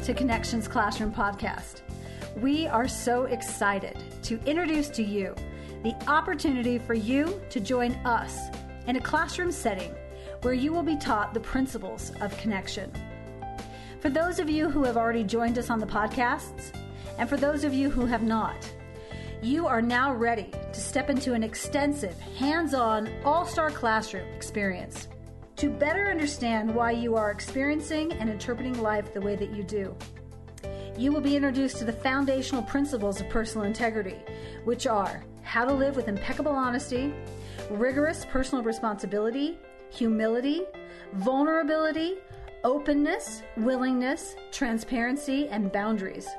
to Connections Classroom Podcast. We are so excited to introduce to you the opportunity for you to join us in a classroom setting where you will be taught the principles of connection. For those of you who have already joined us on the podcasts, and for those of you who have not, you are now ready to step into an extensive, hands-on, all-star classroom experience to better understand why you are experiencing and interpreting life the way that you do. You will be introduced to the foundational principles of personal integrity, which are how to live with impeccable honesty, rigorous personal responsibility, humility, vulnerability, openness, willingness, transparency, and boundaries.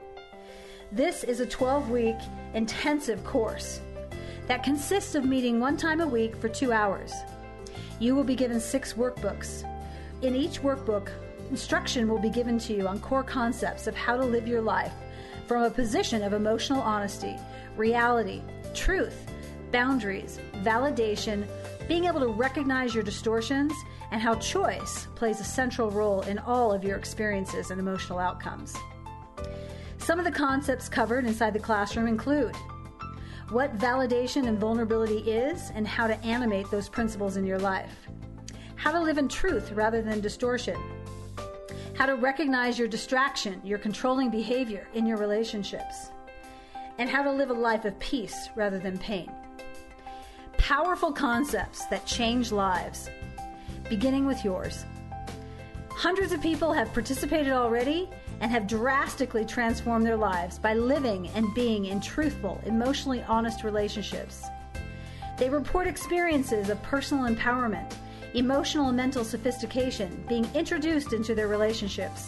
This is a 12-week intensive course that consists of meeting one time a week for 2 hours. You will be given 6 workbooks. In each workbook, instruction will be given to you on core concepts of how to live your life from a position of emotional honesty, reality, truth, boundaries, validation, being able to recognize your distortions, and how choice plays a central role in all of your experiences and emotional outcomes. Some of the concepts covered inside the classroom include what validation and vulnerability is and how to animate those principles in your life, how to live in truth rather than distortion, how to recognize your distraction, your controlling behavior in your relationships, and how to live a life of peace rather than pain. Powerful concepts that change lives, beginning with yours. Hundreds of people have participated already and have drastically transformed their lives by living and being in truthful, emotionally honest relationships. They report experiences of personal empowerment, emotional and mental sophistication being introduced into their relationships.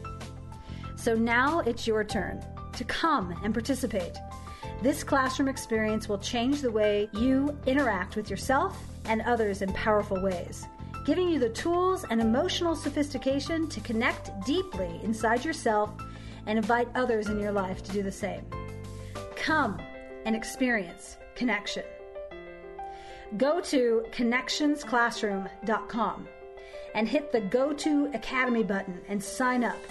So now it's your turn to come and participate. This classroom experience will change the way you interact with yourself and others in powerful ways, giving you the tools and emotional sophistication to connect deeply inside yourself and invite others in your life to do the same. Come and experience connection. Go to connectionsclassroom.com and hit the Go to Academy button and sign up.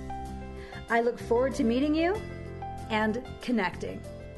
I look forward to meeting you and connecting.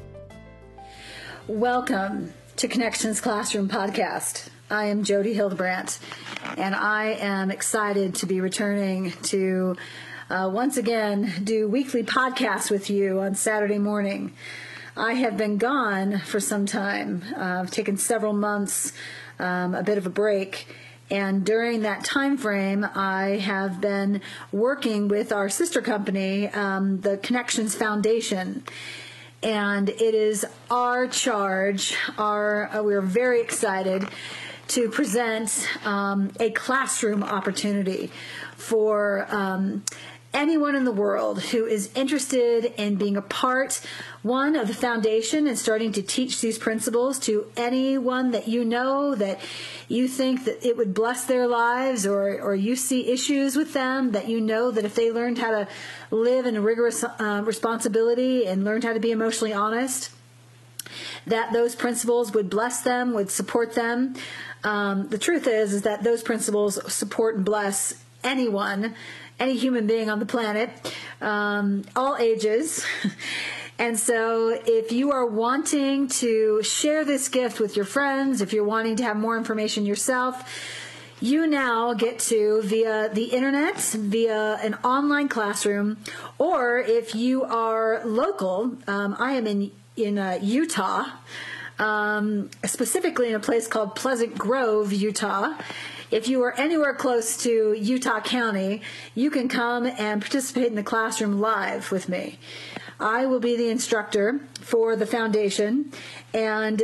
Welcome to Connections Classroom Podcast. I am Jody Hildebrandt, and I am excited to be returning to once again do weekly podcasts with you on Saturday morning. I have been gone for some time. I've taken several months, a bit of a break, and during that time frame, I have been working with our sister company, the Connections Foundation. And it is our charge, we're very excited to present a classroom opportunity for anyone in the world who is interested in being a part, one, of the foundation and starting to teach these principles to anyone that you know that you think that it would bless their lives, or you see issues with them that you know that if they learned how to live in a rigorous responsibility and learned how to be emotionally honest, that those principles would bless them, would support them. The truth is that those principles support and bless anyone, any human being on the planet, all ages. And so if you are wanting to share this gift with your friends, if you're wanting to have more information yourself, you now get to, via the internet, via an online classroom, or if you are local, I am in Utah, specifically in a place called Pleasant Grove, Utah. If you are anywhere close to Utah County, you can come and participate in the classroom live with me. I will be the instructor for the foundation, and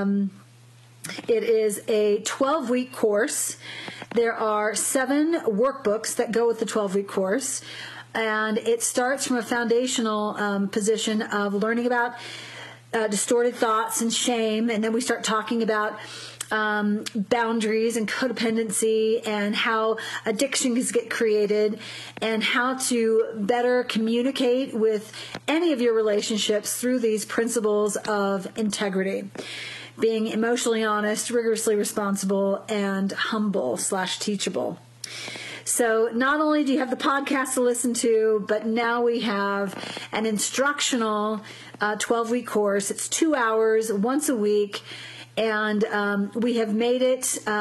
it is a 12-week course. There are 7 workbooks that go with the 12-week course, and it starts from a foundational position of learning about distorted thoughts and shame, and then we start talking about boundaries and codependency and how addictions get created and how to better communicate with any of your relationships through these principles of integrity. Being emotionally honest, rigorously responsible, and humble/teachable. So not only do you have the podcast to listen to, but now we have an instructional 12-week course. It's 2 hours once a week. And we have made it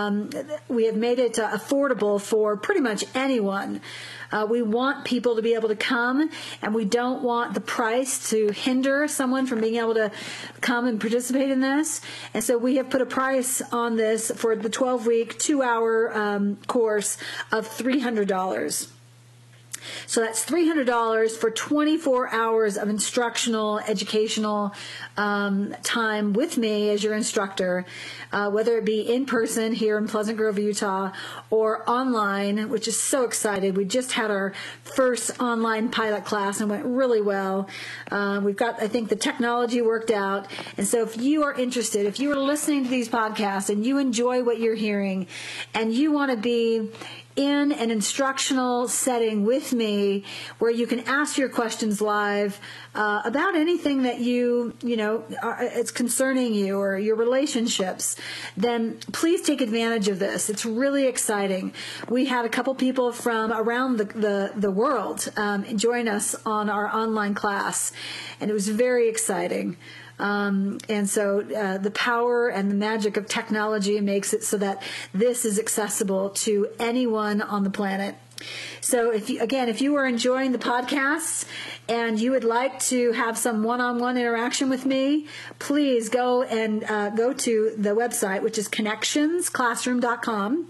affordable for pretty much anyone. We want people to be able to come, and we don't want the price to hinder someone from being able to come and participate in this. And so we have put a price on this for the 12-week, 2-hour course of $300. So that's $300 for 24 hours of instructional, educational time with me as your instructor, whether it be in person here in Pleasant Grove, Utah, or online, which is so excited. We just had our first online pilot class and went really well. We've got, I think, the technology worked out. And so if you are interested, if you are listening to these podcasts and you enjoy what you're hearing and you want to be in an instructional setting with me where you can ask your questions live about anything that it's concerning you or your relationships, then please take advantage of this. It's really exciting. We had a couple people from around the world join us on our online class, and it was very exciting. And so the power and the magic of technology makes it so that this is accessible to anyone on the planet. So if you are enjoying the podcasts and you would like to have some one-on-one interaction with me, please go to the website, which is connexxionsclassroom.com,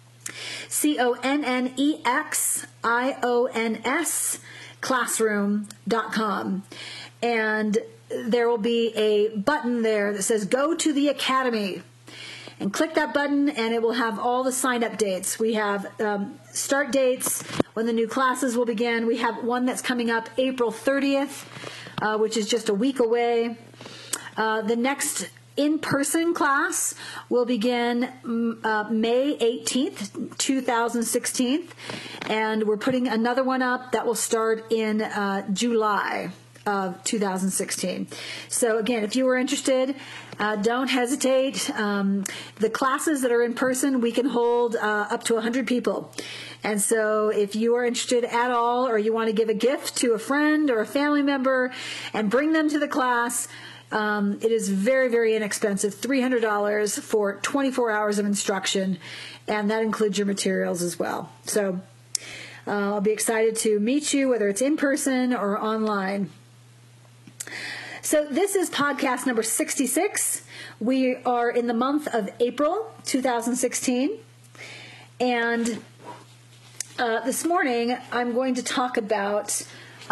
CONNEXIONS classroom.com. And there will be a button there that says Go to the Academy. And click that button and it will have all the sign-up dates. We have start dates when the new classes will begin. We have one that's coming up April 30th, which is just a week away. The next in-person class will begin May 18th, 2016. And we're putting another one up that will start in July of 2016. So again, if you were interested, don't hesitate. The classes that are in person, we can hold up to 100 people. And so if you are interested at all, or you want to give a gift to a friend or a family member and bring them to the class, it is very, very inexpensive, $300 for 24 hours of instruction, and that includes your materials as well. So I'll be excited to meet you, whether it's in person or online. So this is podcast number 66. We are in the month of April 2016. And this morning I'm going to talk about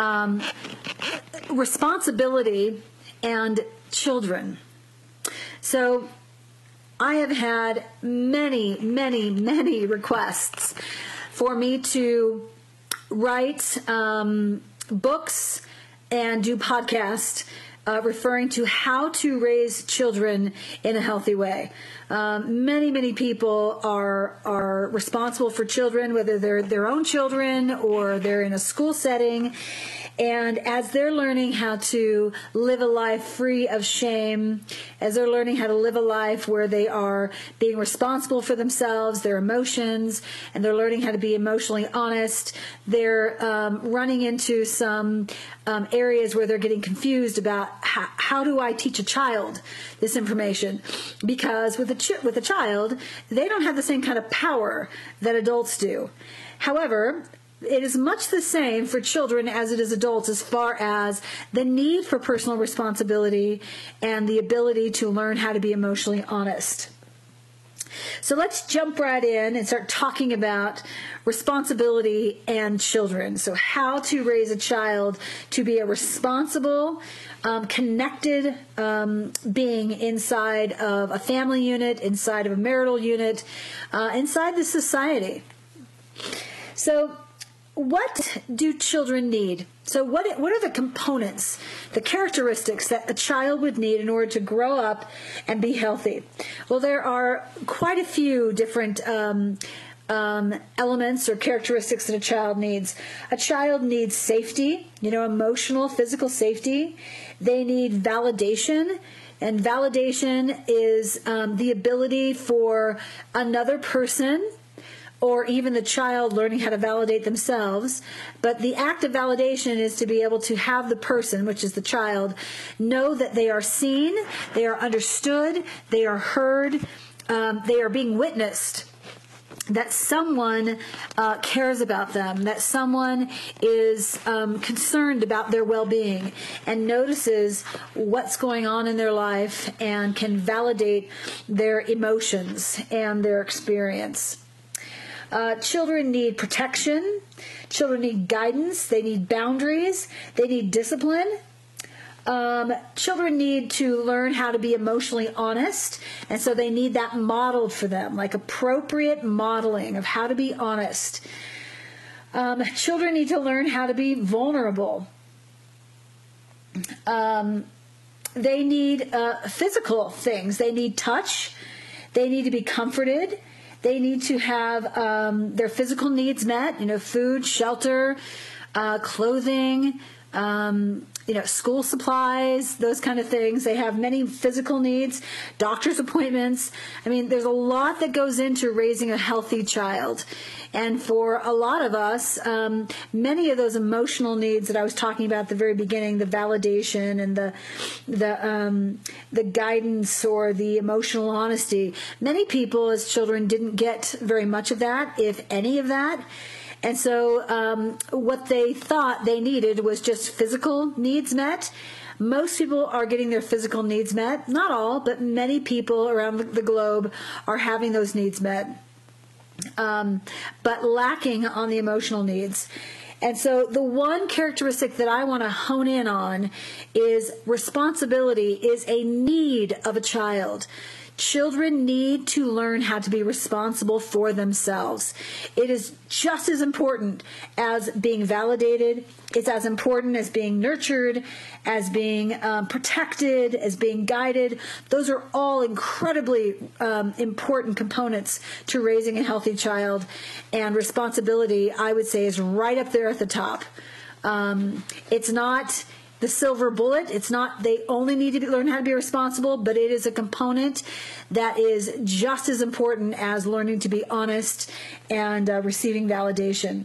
responsibility and children. So I have had many, many, many requests for me to write books and do podcasts referring to how to raise children in a healthy way. Many, many people are responsible for children, whether they're their own children or they're in a school setting. And as they're learning how to live a life free of shame, as they're learning how to live a life where they are being responsible for themselves, their emotions, and they're learning how to be emotionally honest, they're running into some areas where they're getting confused about how do I teach a child this information? Because with a child, they don't have the same kind of power that adults do. However, it is much the same for children as it is adults as far as the need for personal responsibility and the ability to learn how to be emotionally honest. So let's jump right in and start talking about responsibility and children. So how to raise a child to be a responsible, connected being inside of a family unit, inside of a marital unit, inside the society. So what do children need? So what are the components, the characteristics that a child would need in order to grow up and be healthy? Well, there are quite a few different elements or characteristics that a child needs. A child needs safety, emotional, physical safety. They need validation. And validation is the ability for another person or even the child learning how to validate themselves. But the act of validation is to be able to have the person, which is the child, know that they are seen, they are understood, they are heard, they are being witnessed, that someone cares about them, that someone is concerned about their well-being and notices what's going on in their life and can validate their emotions and their experience. Children need protection. Children need guidance. They need boundaries. They need discipline. Children need to learn how to be emotionally honest, and so they need that modeled for them, like appropriate modeling of how to be honest. Children need to learn how to be vulnerable. They need physical things. They need touch. They need to be comforted. They need to have their physical needs met, food, shelter, clothing, school supplies, those kind of things. They have many physical needs, doctor's appointments. There's a lot that goes into raising a healthy child. And for a lot of us, many of those emotional needs that I was talking about at the very beginning, the validation and the guidance or the emotional honesty, many people as children didn't get very much of that, if any of that. And so what they thought they needed was just physical needs met. Most people are getting their physical needs met. Not all, but many people around the globe are having those needs met, but lacking on the emotional needs. And so the one characteristic that I want to hone in on is responsibility is a need of a child. Children need to learn how to be responsible for themselves. It is just as important as being validated. It's as important as being nurtured, as being protected, as being guided. Those are all incredibly important components to raising a healthy child. And responsibility, I would say, is right up there at the top. It's not the silver bullet. It's not they only need to learn how to be responsible, but it is a component that is just as important as learning to be honest and receiving validation.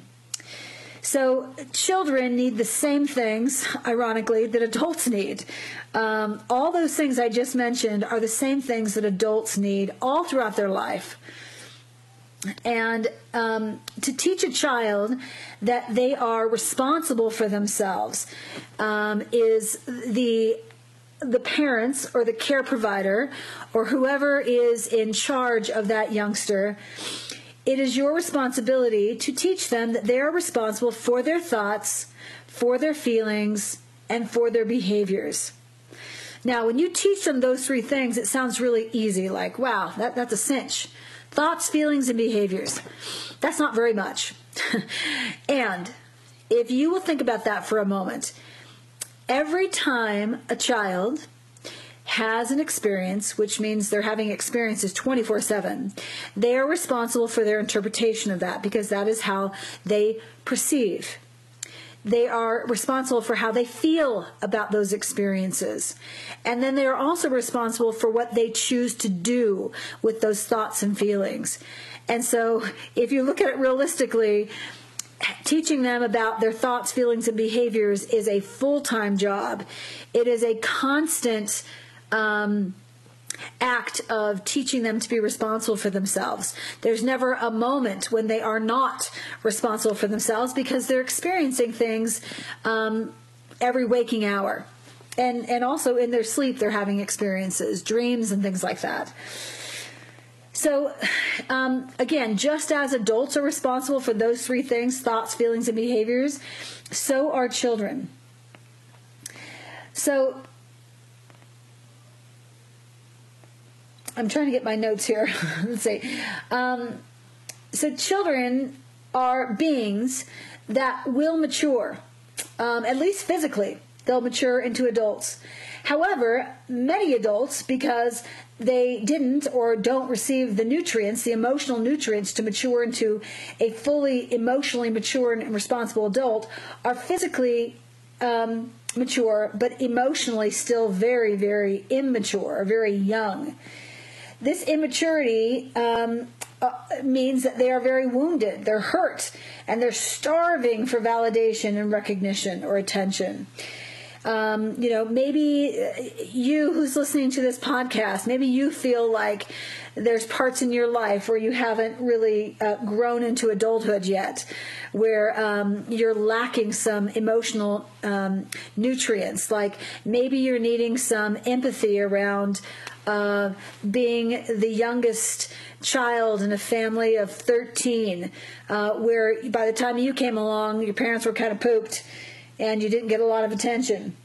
So children need the same things, ironically, that adults need. All those things I just mentioned are the same things that adults need all throughout their life. And to teach a child that they are responsible for themselves is the parents or the care provider or whoever is in charge of that youngster. It is your responsibility to teach them that they are responsible for their thoughts, for their feelings, and for their behaviors. Now, when you teach them those three things, it sounds really easy, like, wow, that's a cinch. Thoughts, feelings, and behaviors. That's not very much. And if you will think about that for a moment, every time a child has an experience, which means they're having experiences 24/7, they are responsible for their interpretation of that because that is how they perceive. They are responsible for how they feel about those experiences. And then they are also responsible for what they choose to do with those thoughts and feelings. And so if you look at it realistically, teaching them about their thoughts, feelings, and behaviors is a full-time job. It is a constant act of teaching them to be responsible for themselves. There's never a moment when they are not responsible for themselves because they're experiencing things every waking hour. And also in their sleep, they're having experiences, dreams, and things like that. So, again, just as adults are responsible for those three things, thoughts, feelings, and behaviors, so are children. So, I'm trying to get my notes here. Let's see. So children are beings that will mature, at least physically. They'll mature into adults. However, many adults, because they didn't or don't receive the nutrients, the emotional nutrients to mature into a fully emotionally mature and responsible adult, are physically mature, but emotionally still very, very immature, or very young. This immaturity means that they are very wounded, they're hurt, and they're starving for validation and recognition or attention. Maybe you who's listening to this podcast, maybe you feel like there's parts in your life where you haven't really grown into adulthood yet, where you're lacking some emotional nutrients. Like maybe you're needing some empathy around being the youngest child in a family of 13, where by the time you came along, your parents were kind of pooped and you didn't get a lot of attention.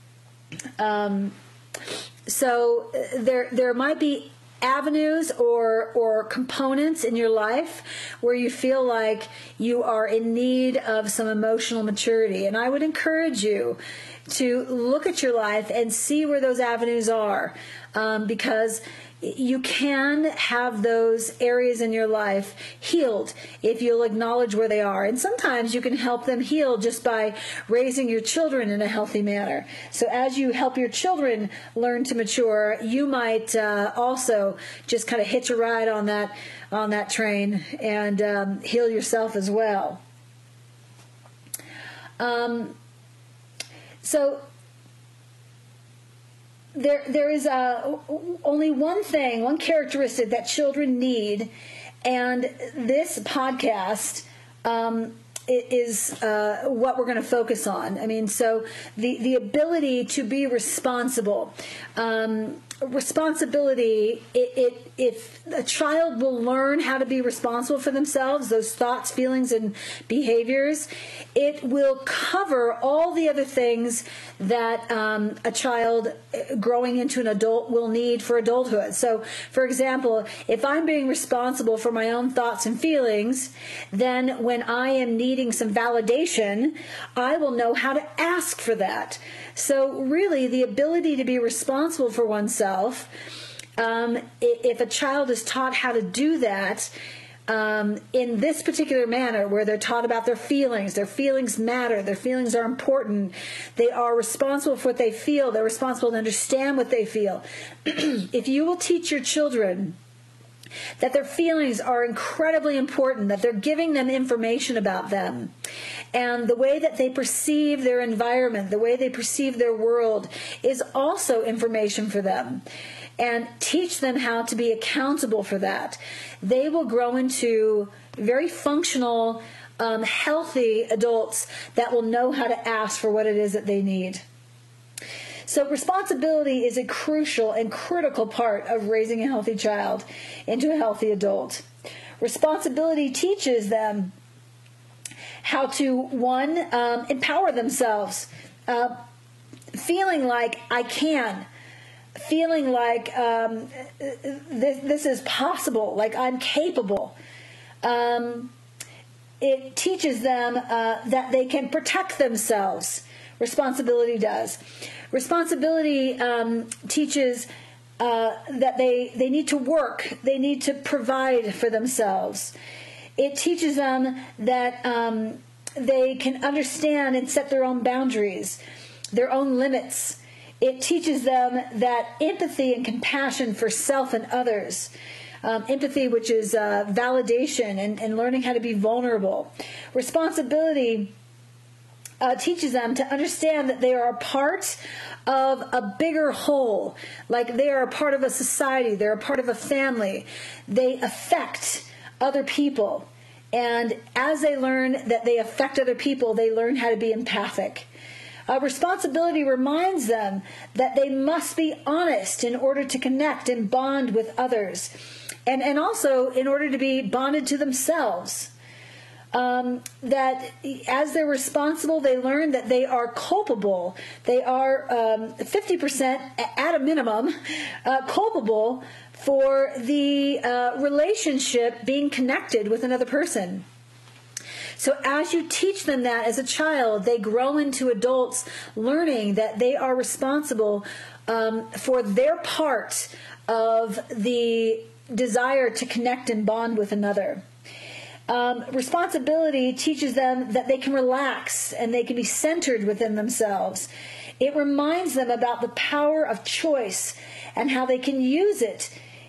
So there might be avenues or components in your life where you feel like you are in need of some emotional maturity. And I would encourage you to look at your life and see where those avenues are, because you can have those areas in your life healed if you'll acknowledge where they are. And sometimes you can help them heal just by raising your children in a healthy manner. So as you help your children learn to mature, you might also just kind of hitch a ride on that train and heal yourself as well. So there is only one characteristic that children need, and this podcast is what we're going to focus on. I mean, so the ability to be responsible. Responsibility, if a child will learn how to be responsible for themselves, those thoughts, feelings, and behaviors, it will cover all the other things that a child growing into an adult will need for adulthood. So, for example, if I'm being responsible for my own thoughts and feelings, then when I am needing some validation, I will know how to ask for that. So really, the ability to be responsible for oneself, if a child is taught how to do that in this particular manner, where they're taught about their feelings matter, their feelings are important, they are responsible for what they feel, they're responsible to understand what they feel. If you will teach your children that their feelings are incredibly important, that they're giving them information about them, and the way that they perceive their environment, the way they perceive their world is also information for them, and teach them how to be accountable for that, they will grow into very functional, healthy adults that will know how to ask for what it is that they need. So responsibility is a crucial and critical part of raising a healthy child into a healthy adult. Responsibility teaches them how to, one, empower themselves, feeling like I can, feeling like this is possible, like I'm capable. It teaches them that they can protect themselves. Responsibility does. Responsibility teaches that they need to work. They need to provide for themselves. It teaches them that they can understand and set their own boundaries, their own limits. It teaches them that empathy and compassion for self and others. Empathy, which is validation and learning how to be vulnerable. Responsibility teaches them to understand that they are a part of a bigger whole, like they are a part of a society, they're a part of a family. They affect other people. And as they learn that they affect other people, they learn how to be empathic. Responsibility reminds them that they must be honest in order to connect and bond with others, and also in order to be bonded to themselves. That as they're responsible, they learn that they are culpable. They are 50% at a minimum culpable for the relationship being connected with another person. So as you teach them that as a child, they grow into adults learning that they are responsible for their part of the desire to connect and bond with another. Responsibility teaches them that they can relax and they can be centered within themselves. It reminds them about the power of choice and how they can use it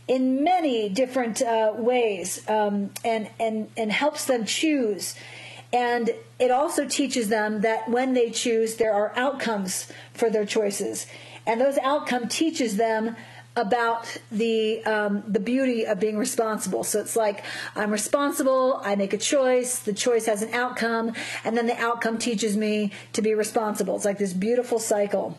in many different ways, and helps them choose. And it also teaches them that when they choose, there are outcomes for their choices. And those outcomes teaches them about the beauty of being responsible. So it's like, I'm responsible, I make a choice, the choice has an outcome, and then the outcome teaches me to be responsible. It's like this beautiful cycle.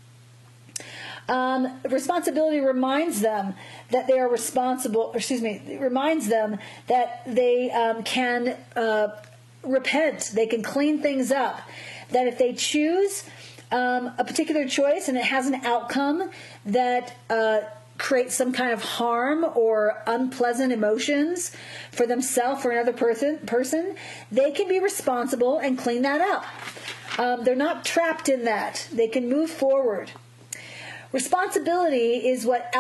Responsibility reminds them that they are responsible, it reminds them that they can repent, they can clean things up, that if they choose a particular choice and it has an outcome that creates some kind of harm or unpleasant emotions for themselves or another person, they can be responsible and clean that up. They're not trapped in that. They can move forward. Responsibility is what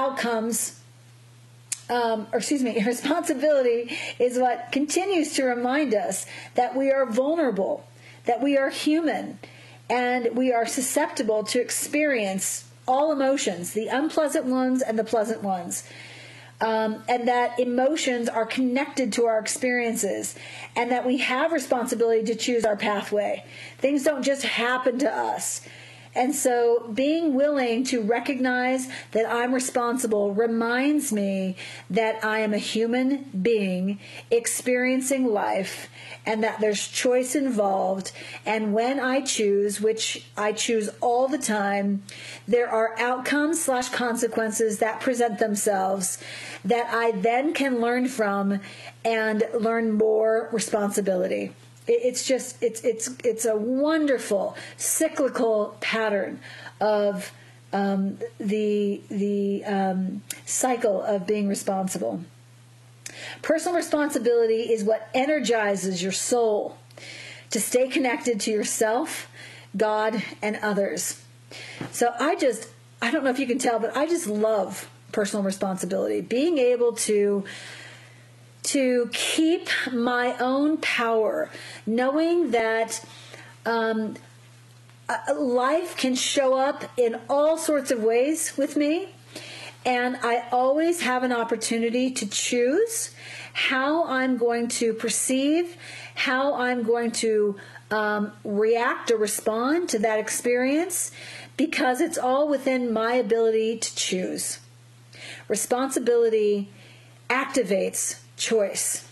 responsibility is what continues to remind us that we are vulnerable, that we are human, and we are susceptible to experience all emotions, the unpleasant ones and the pleasant ones. And that emotions are connected to our experiences, and that we have responsibility to choose our pathway. Things don't just happen to us. And so being willing to recognize that I'm responsible reminds me that I am a human being experiencing life, and that there's choice involved. And when I choose, which I choose all the time, there are outcomes / consequences that present themselves that I then can learn from and learn more responsibility. It's a wonderful cyclical pattern of the cycle of being responsible. Personal responsibility is what energizes your soul to stay connected to yourself, God, and others. So I don't know if you can tell, but I just love personal responsibility. Being able to keep my own power, knowing that life can show up in all sorts of ways with me, and I always have an opportunity to choose how I'm going to perceive, how I'm going to react or respond to that experience, because it's all within my ability to choose. Responsibility activates choice.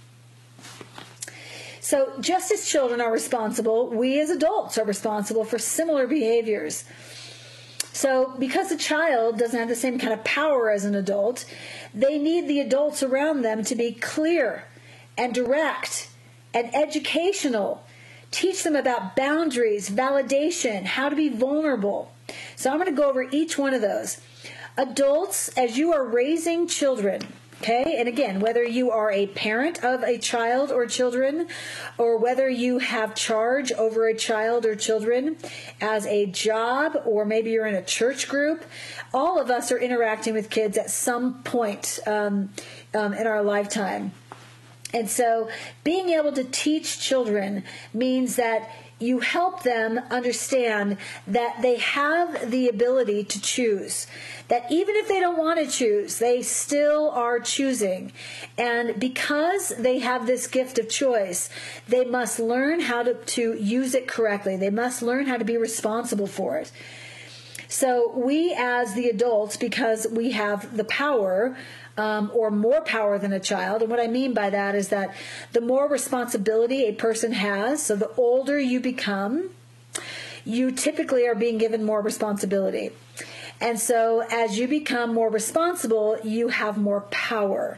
So just as children are responsible, we as adults are responsible for similar behaviors. So because a child doesn't have the same kind of power as an adult, they need the adults around them to be clear and direct and educational. Teach them about boundaries, validation, how to be vulnerable. So I'm going to go over each one of those. Adults, as you are raising children, okay, and again, whether you are a parent of a child or children, or whether you have charge over a child or children as a job, or maybe you're in a church group, all of us are interacting with kids at some point in our lifetime. And so being able to teach children means that you help them understand that they have the ability to choose. That even if they don't want to choose, they still are choosing. And because they have this gift of choice, they must learn how to use it correctly. They must learn how to be responsible for it. So we as the adults, because we have the power, or more power than a child. And what I mean by that is that the more responsibility a person has, so the older you become, you typically are being given more responsibility. And so as you become more responsible, you have more power.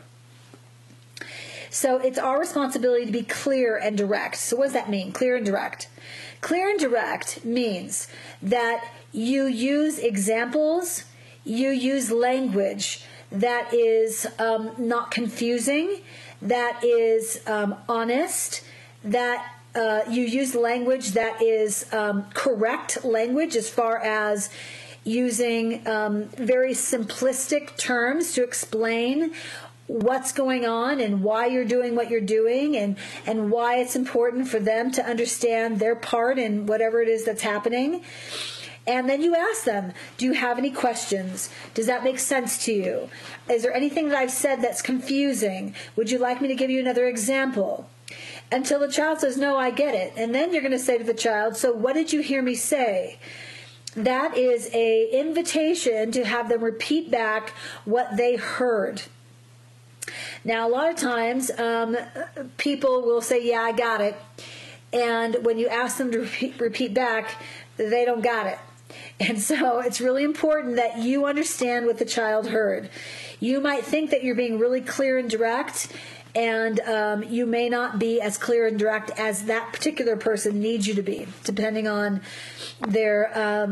So it's our responsibility to be clear and direct. So what does that mean, clear and direct? Clear and direct means that you use examples, you use language that is not confusing, that is honest, that you use language that is correct language as far as using very simplistic terms to explain what's going on and why you're doing what you're doing, and why it's important for them to understand their part in whatever it is that's happening. And then you ask them, do you have any questions? Does that make sense to you? Is there anything that I've said that's confusing? Would you like me to give you another example? Until the child says, no, I get it. And then you're going to say to the child, so what did you hear me say? That is an invitation to have them repeat back what they heard. Now, a lot of times, people will say, yeah, I got it. And when you ask them to repeat back, they don't got it. And so it's really important that you understand what the child heard. You might think that you're being really clear and direct, and you may not be as clear and direct as that particular person needs you to be, depending on their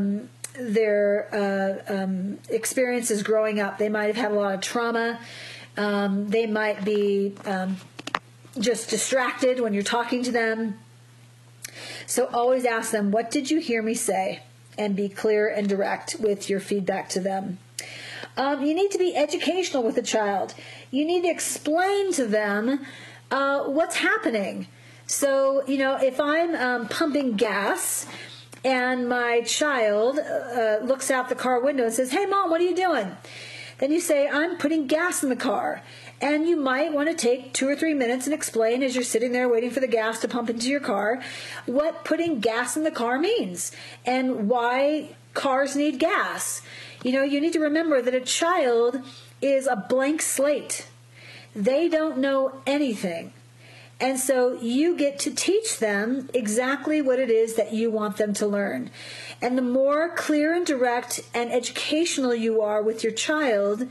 experiences growing up. They might have had a lot of trauma. They might be just distracted when you're talking to them. So always ask them, what did you hear me say? And be clear and direct with your feedback to them. You need to be educational with the child. You need to explain to them what's happening. So, if I'm pumping gas and my child looks out the car window and says, hey, Mom, what are you doing? Then you say, I'm putting gas in the car. And you might want to take 2 or 3 minutes and explain as you're sitting there waiting for the gas to pump into your car what putting gas in the car means and why cars need gas. You need to remember that a child is a blank slate. They don't know anything. And so you get to teach them exactly what it is that you want them to learn. And the more clear and direct and educational you are with your child,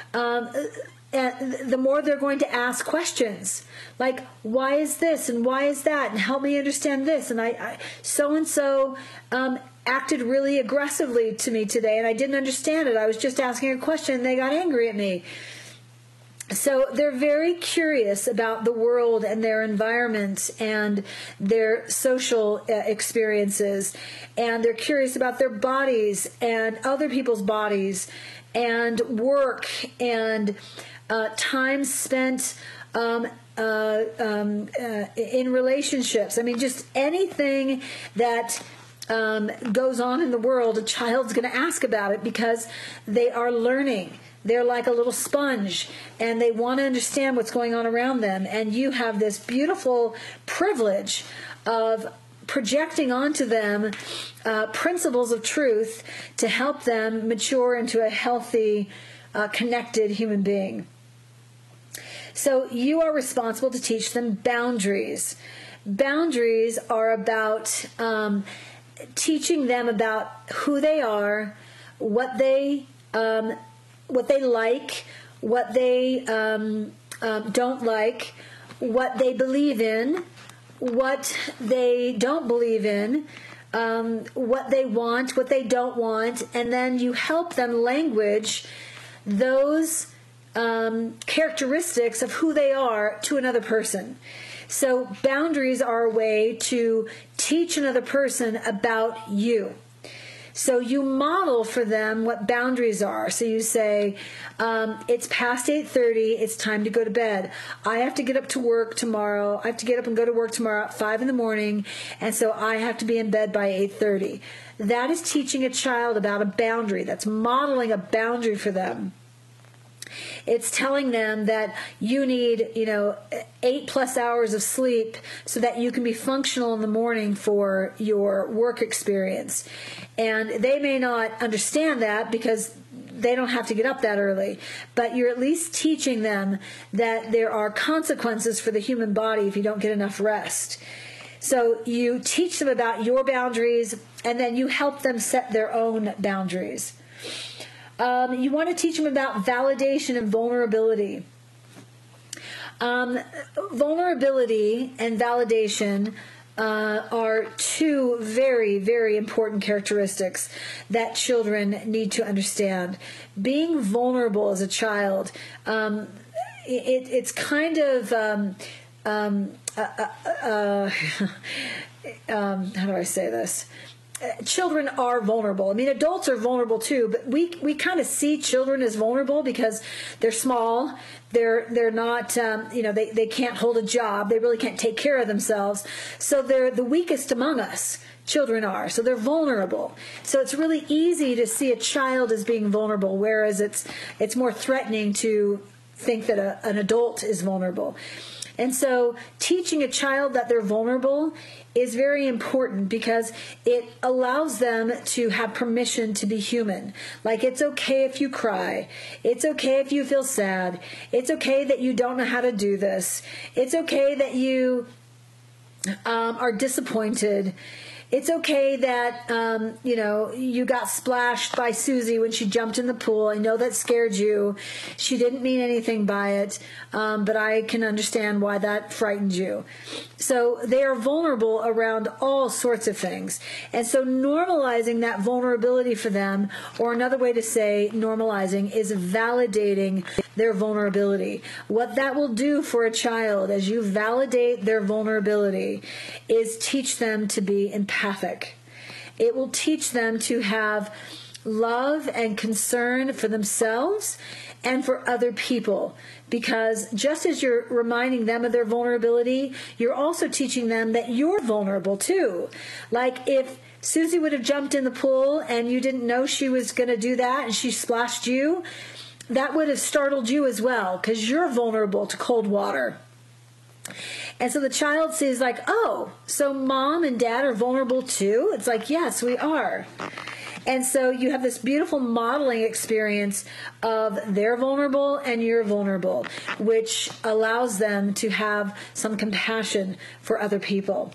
the more they're going to ask questions like, why is this and why is that, and help me understand this, and I so-and-so acted really aggressively to me today and I didn't understand it. I was just asking a question and they got angry at me. So they're very curious about the world and their environment and their social experiences, and they're curious about their bodies and other people's bodies and work and time spent in relationships. I mean, just anything that goes on in the world, a child's going to ask about it because they are learning. They're like a little sponge, and they want to understand what's going on around them. And you have this beautiful privilege of projecting onto them principles of truth to help them mature into a healthy, connected human being. So you are responsible to teach them boundaries. Boundaries are about teaching them about who they are, what they like, what they don't like, what they believe in, what they don't believe in, what they want, what they don't want, and then you help them language those characteristics of who they are to another person. So boundaries are a way to teach another person about you. So you model for them what boundaries are. So you say, it's past 8:30. It's time to go to bed. I have to get up to work tomorrow. I have to get up and go to work tomorrow at 5 a.m. And so I have to be in bed by 8:30. That is teaching a child about a boundary. That's modeling a boundary for them. It's telling them that you need, 8+ hours of sleep so that you can be functional in the morning for your work experience. And they may not understand that because they don't have to get up that early, but you're at least teaching them that there are consequences for the human body if you don't get enough rest. So you teach them about your boundaries, and then you help them set their own boundaries. You want to teach them about validation and vulnerability. Vulnerability and validation are two very, very important characteristics that children need to understand. Being vulnerable as a child, it's kind of how do I say this? children are vulnerable. I mean, adults are vulnerable too, but we kind of see children as vulnerable because they're small. They're not, they can't hold a job. They really can't take care of themselves. So they're the weakest among us. Children are. So they're vulnerable. So it's really easy to see a child as being vulnerable, whereas it's more threatening to think that an adult is vulnerable. And so teaching a child that they're vulnerable is very important because it allows them to have permission to be human. Like, it's okay if you cry. It's okay if you feel sad. It's okay that you don't know how to do this. It's okay that you are disappointed. It's okay that, you got splashed by Susie when she jumped in the pool. I know that scared you. She didn't mean anything by it, but I can understand why that frightened you. So they are vulnerable around all sorts of things. And so normalizing that vulnerability for them, or another way to say normalizing, is validating their vulnerability. What that will do for a child as you validate their vulnerability is teach them to be empathic. It will teach them to have love and concern for themselves and for other people. Because just as you're reminding them of their vulnerability, you're also teaching them that you're vulnerable too. Like, if Susie would have jumped in the pool and you didn't know she was going to do that and she splashed you, that would have startled you as well, because you're vulnerable to cold water. And so the child sees, like, oh, so mom and dad are vulnerable too? It's like, yes, we are. And so you have this beautiful modeling experience of they're vulnerable and you're vulnerable, which allows them to have some compassion for other people.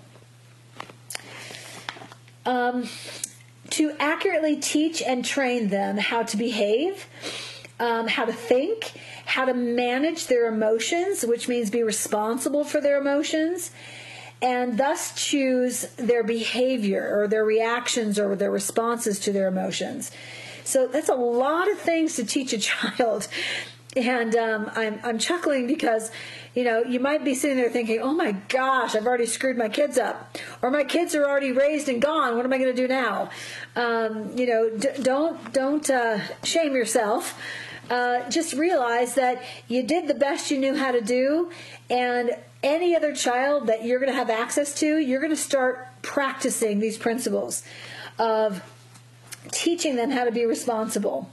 To accurately teach and train them how to behave, how to think, how to manage their emotions, which means be responsible for their emotions, and thus choose their behavior or their reactions or their responses to their emotions. So that's a lot of things to teach a child. And I'm chuckling because, you might be sitting there thinking, oh my gosh, I've already screwed my kids up. Or my kids are already raised and gone. What am I going to do now? Don't shame yourself. Just realize that you did the best you knew how to do, and any other child that you're going to have access to, you're going to start practicing these principles of teaching them how to be responsible.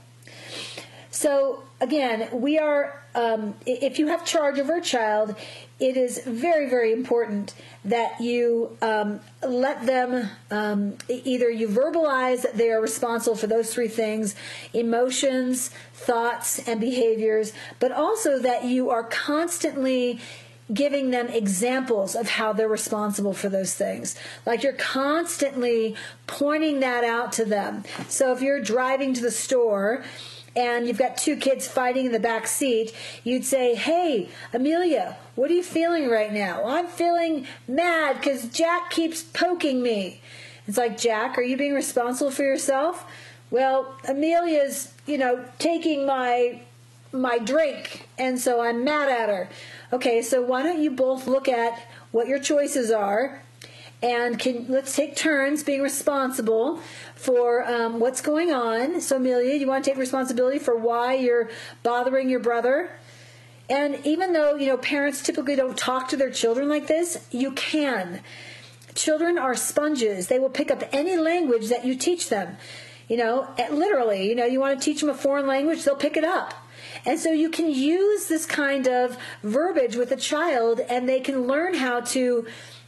So again, we are, if you have charge over a child, it is very, very important that you let them, either you verbalize that they are responsible for those three things: emotions, thoughts, and behaviors, but also that you are constantly giving them examples of how they're responsible for those things. Like, you're constantly pointing that out to them. So if you're driving to the store and you've got two kids fighting in the back seat, you'd say, hey, Amelia, what are you feeling right now? Well, I'm feeling mad because Jack keeps poking me. It's like, Jack, are you being responsible for yourself? Well, Amelia's, taking my drink, and so I'm mad at her. Okay, so why don't you both look at what your choices are, and let's take turns being responsible for what's going on. So Amelia, you want to take responsibility for why you're bothering your brother? And even though, parents typically don't talk to their children like this, you can. Children are sponges. They will pick up any language that you teach them. Literally, you want to teach them a foreign language, they'll pick it up. And so you can use this kind of verbiage with a child, and they can learn how to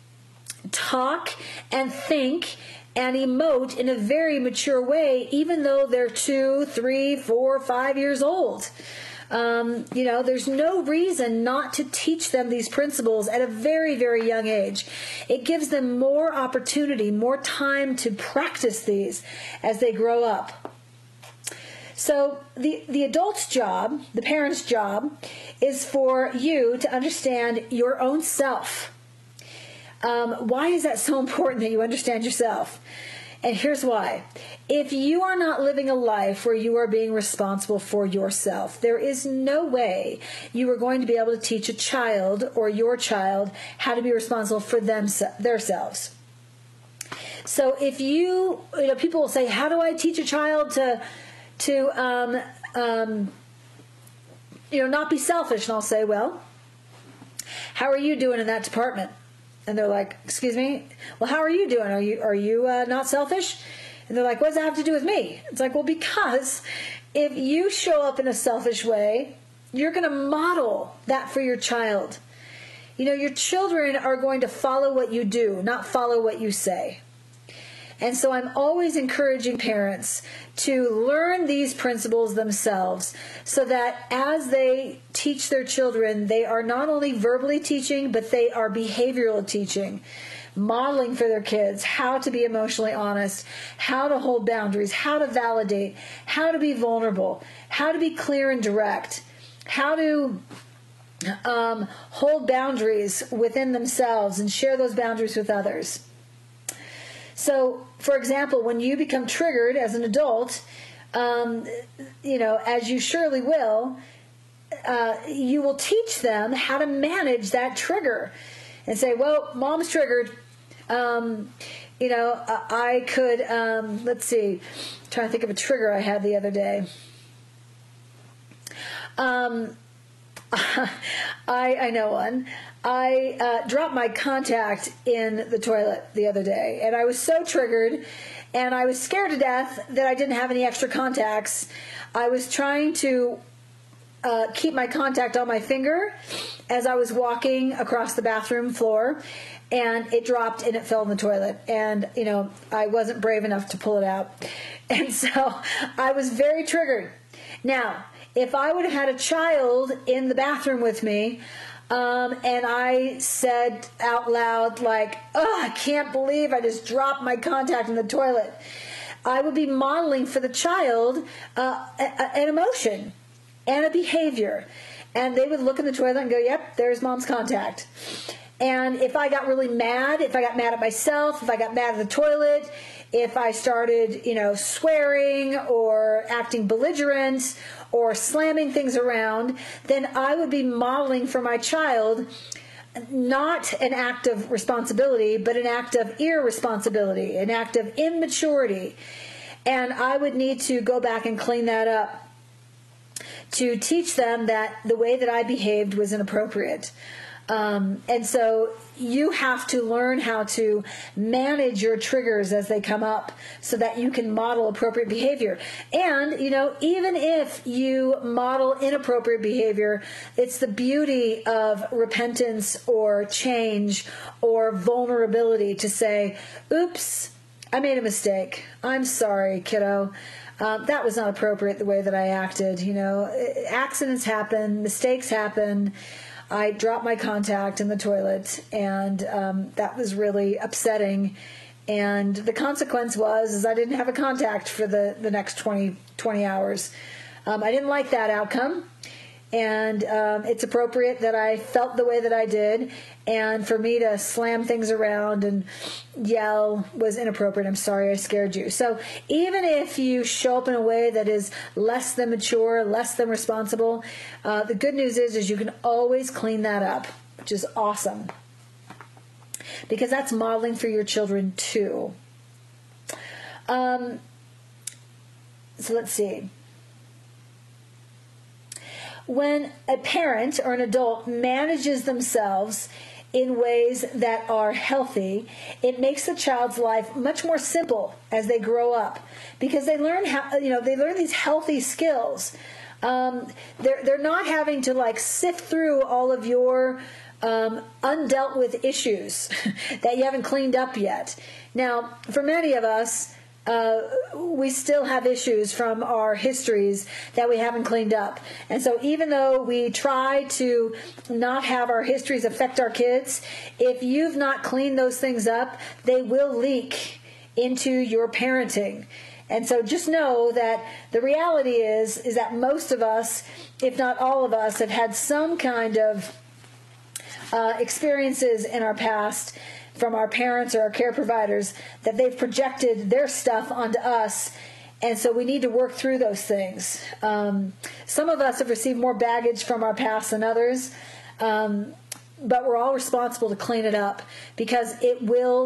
talk and think and emote in a very mature way, even though they're 2, 3, 4, 5 years old. There's no reason not to teach them these principles at a very, very young age. It gives them more opportunity, more time to practice these as they grow up. So the adult's job, the parent's job, is for you to understand your own self. Why is that so important that you understand yourself? And here's why. If you are not living a life where you are being responsible for yourself, there is no way you are going to be able to teach a child or your child how to be responsible for themselves. So if people will say, how do I teach a child to not be selfish? And I'll say, well, how are you doing in that department? And they're like, excuse me? Well, how are you doing? Are you not selfish? And they're like, what does that have to do with me? It's like, well, because if you show up in a selfish way, you're going to model that for your child. Your children are going to follow what you do, not follow what you say. And so I'm always encouraging parents to learn these principles themselves so that as they teach their children, they are not only verbally teaching, but they are behavioral teaching, modeling for their kids how to be emotionally honest, how to hold boundaries, how to validate, how to be vulnerable, how to be clear and direct, how to hold boundaries within themselves and share those boundaries with others. So, for example, when you become triggered as an adult, as you surely will, you will teach them how to manage that trigger and say, well, mom's triggered. I could, let's see, I'm trying to think of a trigger I had the other day. I know one. I dropped my contact in the toilet the other day, and I was so triggered, and I was scared to death that I didn't have any extra contacts. I was trying to keep my contact on my finger as I was walking across the bathroom floor, and it dropped and it fell in the toilet. And, I wasn't brave enough to pull it out. And so I was very triggered. Now, if I would have had a child in the bathroom with me, and I said out loud, like, oh, I can't believe I just dropped my contact in the toilet, I would be modeling for the child an emotion and a behavior. And they would look in the toilet and go, yep, there's mom's contact. And if I got really mad, if I got mad at myself, if I got mad at the toilet, if I started, swearing or acting belligerent or slamming things around, then I would be modeling for my child not an act of responsibility, but an act of irresponsibility, an act of immaturity. And I would need to go back and clean that up to teach them that the way that I behaved was inappropriate. And so you have to learn how to manage your triggers as they come up so that you can model appropriate behavior. And, even if you model inappropriate behavior, it's the beauty of repentance or change or vulnerability to say, oops, I made a mistake. I'm sorry, kiddo. That was not appropriate the way that I acted. Accidents happen, mistakes happen. I dropped my contact in the toilet, and that was really upsetting. And the consequence was I didn't have a contact for the next 20 hours. I didn't like that outcome, and it's appropriate that I felt the way that I did. And for me to slam things around and yell was inappropriate. I'm sorry I scared you. So even if you show up in a way that is less than mature, less than responsible, the good news is you can always clean that up, which is awesome. Because that's modeling for your children too. So let's see. When a parent or an adult manages themselves in ways that are healthy, it makes the child's life much more simple as they grow up, because they learn they learn these healthy skills. They're not having to sift through all of your undealt with issues that you haven't cleaned up yet. Now, for many of us, we still have issues from our histories that we haven't cleaned up. And so even though we try to not have our histories affect our kids, if you've not cleaned those things up, they will leak into your parenting. And so just know that the reality is that most of us, if not all of us, have had some kind of experiences in our past from our parents or our care providers that they've projected their stuff onto us. And so we need to work through those things. Some of us have received more baggage from our past than others, but we're all responsible to clean it up, because it will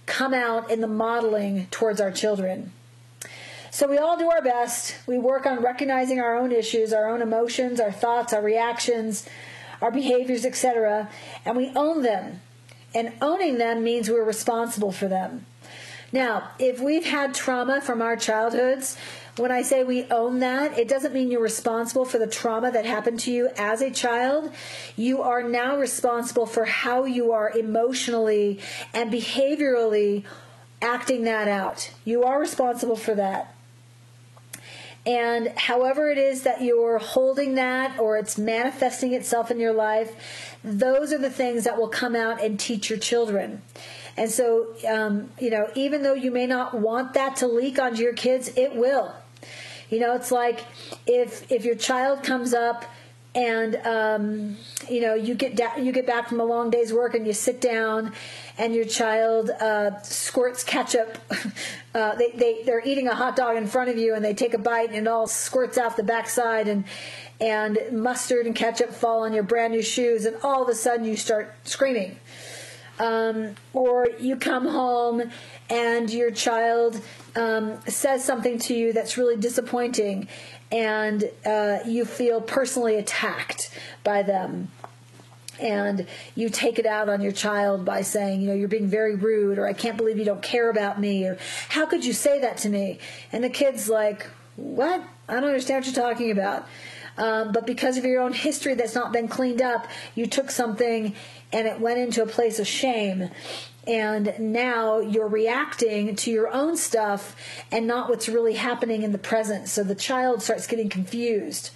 come out in the modeling towards our children. So we all do our best. We work on recognizing our own issues, our own emotions, our thoughts, our reactions, our behaviors, etc., and we own them. And owning them means we're responsible for them. Now, if we've had trauma from our childhoods, when I say we own that, it doesn't mean you're responsible for the trauma that happened to you as a child. You are now responsible for how you are emotionally and behaviorally acting that out. You are responsible for that. And however it is that you're holding that or it's manifesting itself in your life, those are the things that will come out and teach your children. And so, even though you may not want that to leak onto your kids, it will. It's like if your child comes up and, you get back from a long day's work and you sit down and your child squirts ketchup. They're eating a hot dog in front of you and they take a bite and it all squirts out the backside and mustard and ketchup fall on your brand new shoes and all of a sudden you start screaming. Or you come home and your child says something to you that's really disappointing and you feel personally attacked by them. And you take it out on your child by saying, you're being very rude, or I can't believe you don't care about me, or how could you say that to me? And the kid's like, what? I don't understand what you're talking about. But because of your own history that's not been cleaned up, you took something and it went into a place of shame. And now you're reacting to your own stuff and not what's really happening in the present. So the child starts getting confused.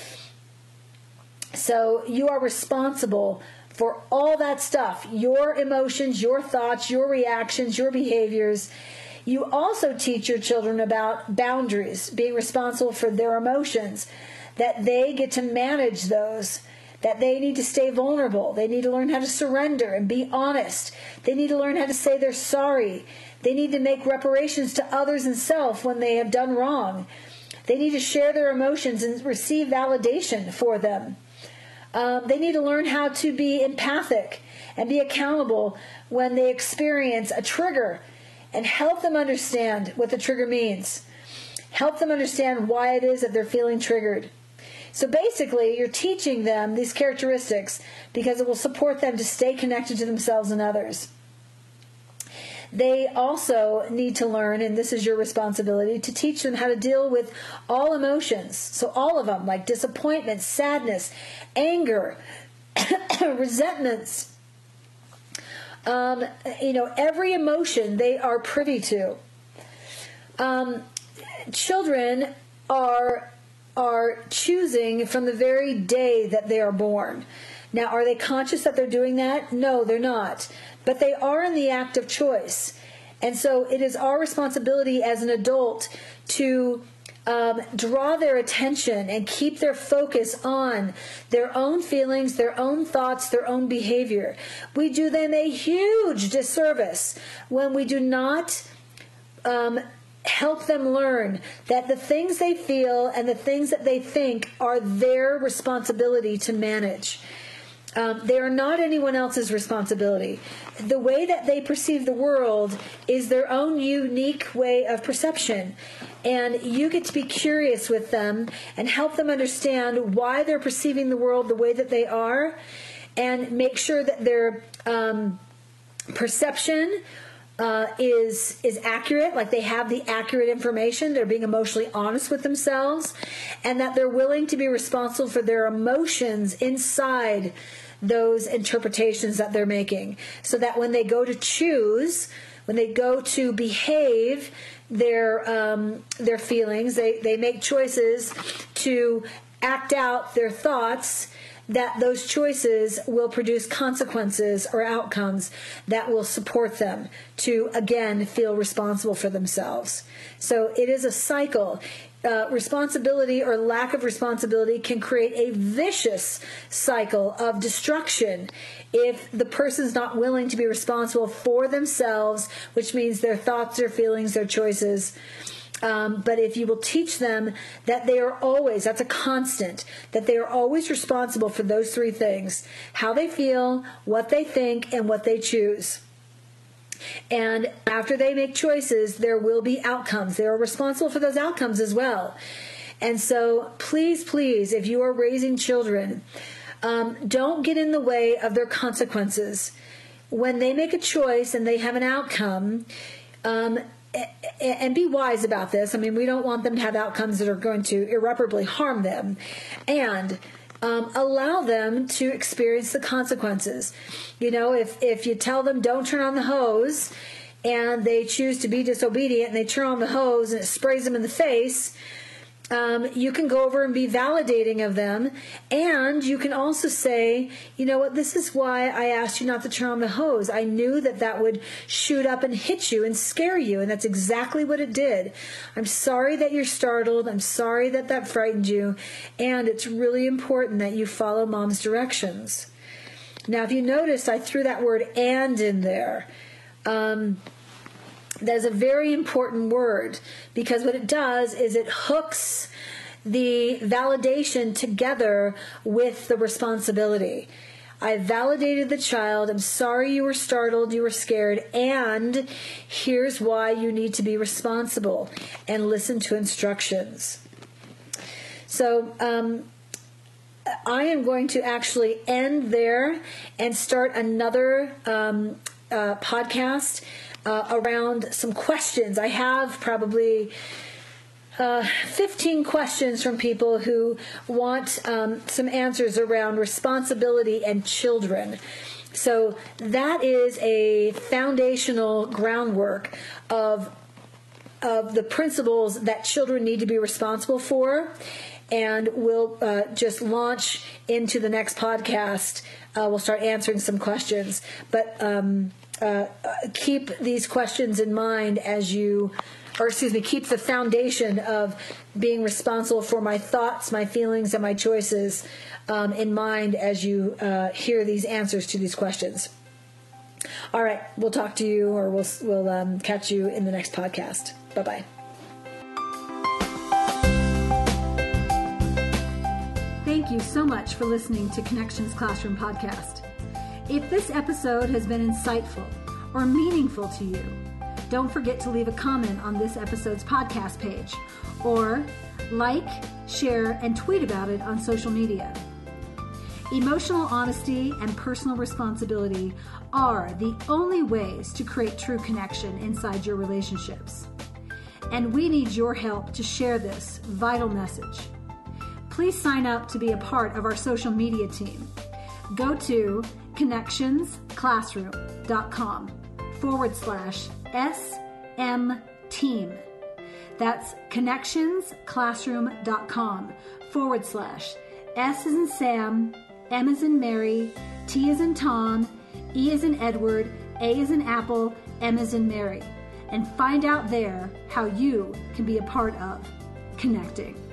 So you are responsible for all that stuff, your emotions, your thoughts, your reactions, your behaviors. You also teach your children about boundaries, being responsible for their emotions, that they get to manage those, that they need to stay vulnerable. They need to learn how to surrender and be honest. They need to learn how to say they're sorry. They need to make reparations to others and self when they have done wrong. They need to share their emotions and receive validation for them. They need to learn how to be empathic and be accountable when they experience a trigger and help them understand what the trigger means. Help them understand why it is that they're feeling triggered. So basically, you're teaching them these characteristics because it will support them to stay connected to themselves and others. They also need to learn, and this is your responsibility, to teach them how to deal with all emotions. So all of them, like disappointment, sadness, anger, resentments. Every emotion they are privy to. Children are choosing from the very day that they are born. Now, are they conscious that they're doing that? No, they're not. But they are in the act of choice. And so it is our responsibility as an adult to draw their attention and keep their focus on their own feelings, their own thoughts, their own behavior. We do them a huge disservice when we do not help them learn that the things they feel and the things that they think are their responsibility to manage. They are not anyone else's responsibility. The way that they perceive the world is their own unique way of perception. And you get to be curious with them and help them understand why they're perceiving the world the way that they are, and make sure that their perception is accurate, like they have the accurate information, they're being emotionally honest with themselves, and that they're willing to be responsible for their emotions inside those interpretations that they're making, so that when they go to choose, when they go to behave their feelings, they make choices to act out their thoughts, that those choices will produce consequences or outcomes that will support them to, again, feel responsible for themselves. So it is a cycle. Responsibility or lack of responsibility can create a vicious cycle of destruction if the person's not willing to be responsible for themselves, which means their thoughts, their feelings, their choices. But if you will teach them that they are always, that's a constant, that they are always responsible for those three things: how they feel, what they think, and what they choose. And after they make choices, there will be outcomes. They are responsible for those outcomes as well. And so please, please, if you are raising children, don't get in the way of their consequences. When they make a choice and they have an outcome, and be wise about this. I mean, we don't want them to have outcomes that are going to irreparably harm them. And allow them to experience the consequences. You know, if you tell them don't turn on the hose and they choose to be disobedient and they turn on the hose and it sprays them in the face, you can go over and be validating of them. And you can also say, you know what, this is why I asked you not to turn on the hose. I knew that that would shoot up and hit you and scare you. And that's exactly what it did. I'm sorry that you're startled. I'm sorry that that frightened you. And it's really important that you follow mom's directions. Now, if you notice, I threw that word "and" in there. That's a very important word, because what it does is it hooks the validation together with the responsibility. I validated the child. I'm sorry you were startled, you were scared, and here's why you need to be responsible and listen to instructions. So I am going to actually end there and start another podcast around some questions. I have probably 15 questions from people who want some answers around responsibility and children. So that is a foundational groundwork of the principles that children need to be responsible for. And we'll just launch into the next podcast. We'll start answering some questions. But keep these questions in mind as you, keep the foundation of being responsible for my thoughts, my feelings, and my choices in mind as you hear these answers to these questions. All right, we'll talk to you, or we'll catch you in the next podcast. Bye-bye. Thank you so much for listening to Connections Classroom Podcast. If this episode has been insightful or meaningful to you, don't forget to leave a comment on this episode's podcast page, or like, share, and tweet about it on social media. Emotional honesty and personal responsibility are the only ways to create true connection inside your relationships. And we need your help to share this vital message. Please sign up to be a part of our social media team. Go to connectionsclassroom.com/SM team. That's connectionsclassroom.com/S as in Sam, M as in Mary, T as in Tom, E as in Edward, A as in Apple, M as in Mary. And find out there how you can be a part of connecting.